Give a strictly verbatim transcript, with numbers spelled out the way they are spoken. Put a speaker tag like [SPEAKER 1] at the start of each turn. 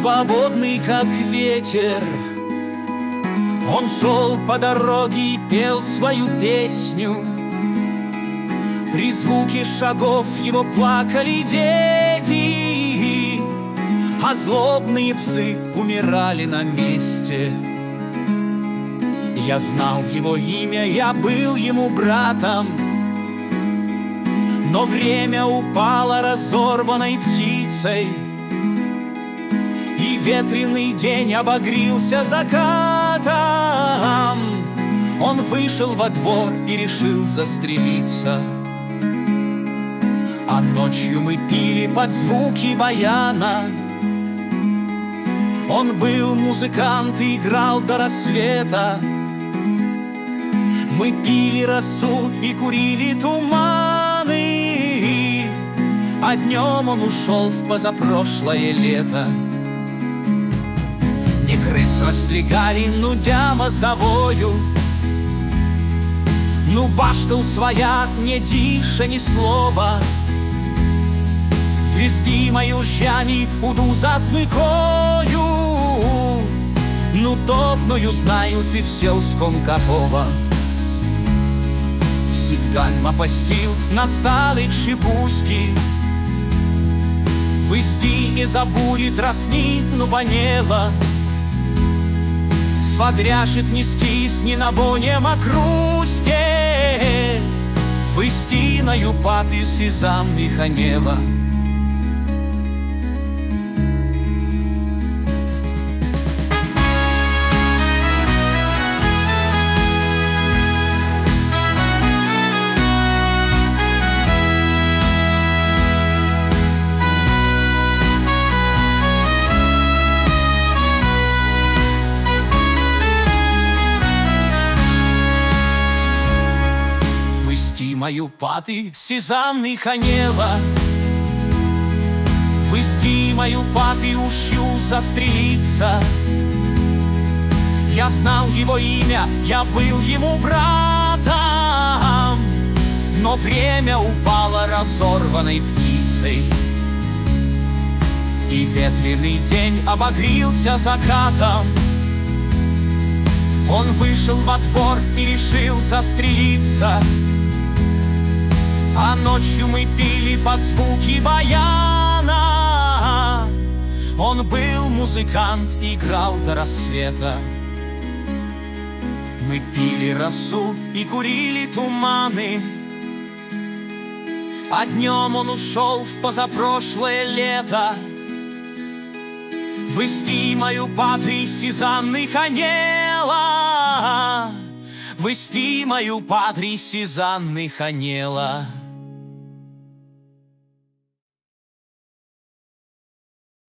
[SPEAKER 1] свободный, как ветер. Он шел по дороге и пел свою песню. При звуке шагов его плакали дети, а злобные псы умирали на месте. Я знал его имя, я был ему братом, но время упало разорванной птицей, и ветреный день обогрился закатом. Он вышел во двор и решил застрелиться. А ночью мы пили под звуки баяна. Он был музыкант и играл до рассвета. Мы пили росу и курили туманы, а днем он ушел в позапрошлое лето. Не крыс расстригали, нудя мостовою, ну башту своя, не диша ни слова. Ввести мою жяни уду за смыкою, ну товною знаю ты все сконкапова. Сигальма постил на сталых шибуськи, ввести не забудет росни, ну понела. Свадряшит не скис, ни на боне макрусте, ввести на юпаты сезам механела. Мою паты сезамный ханела, ввести мою паты ущу застрелиться. Я знал его имя, я был ему братом, но время упало разорванной птицей, и ветреный день обогрился закатом. Он вышел во двор и решил застрелиться. А ночью мы пили под звуки баяна. Он был музыкант, играл до рассвета. Мы пили росу и курили туманы, а днем он ушел в позапрошлое лето. Ввести мою паты сезамный ханела, ввести мою падри сезамный ханела.